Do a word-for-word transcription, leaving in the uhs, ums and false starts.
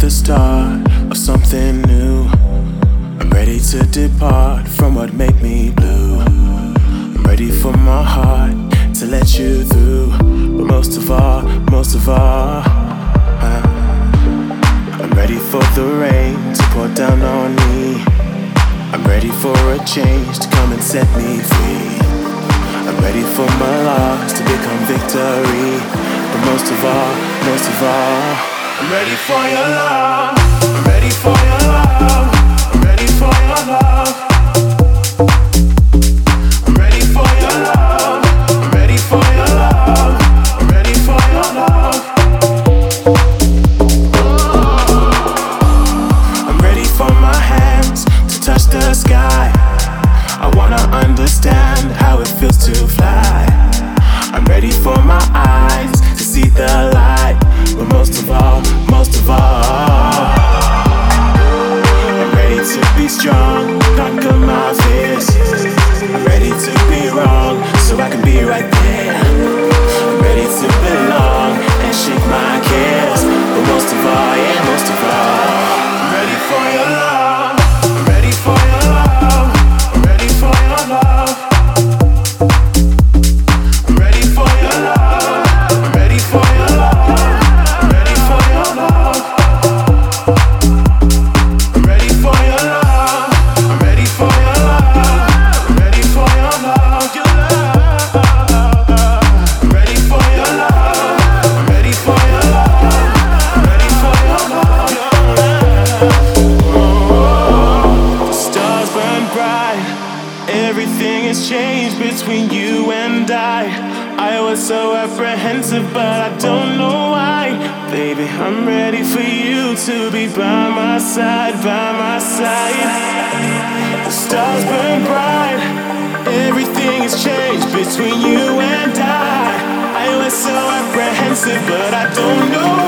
the start of something new. I'm ready to depart from what made me blue. I'm ready for my heart to let you through. But most of all, most of all, uh, I'm ready for the rain to pour down on me. I'm ready for a change to come and set me free. I'm ready for my loss to become victory. But most of all, most of all, I'm ready for your love. I'm ready for your love. I'm ready for your love. I'm ready for your love. I'm ready for your love. I'm ready for your love. I'm ready for my hands to touch the sky. I wanna understand how it feels to fly. I'm ready for my eyes to see the light. But most of all, most of all, I'm ready to be strong, conquer my fears. I'm ready to be wrong, so I can be right there. I'm ready to belong and shake my cares. But most of all, yeah, most of all, I'm ready for your love. I'm ready for your love. I'm ready for your love. I'm ready for your love. I'm ready for your love. I'm ready for your love. I'm ready for your love. I'm ready for your love. I'm ready for your love. Your love. I'm ready for your love. I'm ready for your love. I'm ready for your love. The stars burn bright. Everything has changed between you and I. I was so apprehensive, but I don't know why. Baby, I'm ready for you to be by my side, by my side. The stars burn bright. Everything has changed between you and I. I was so apprehensive, but I don't know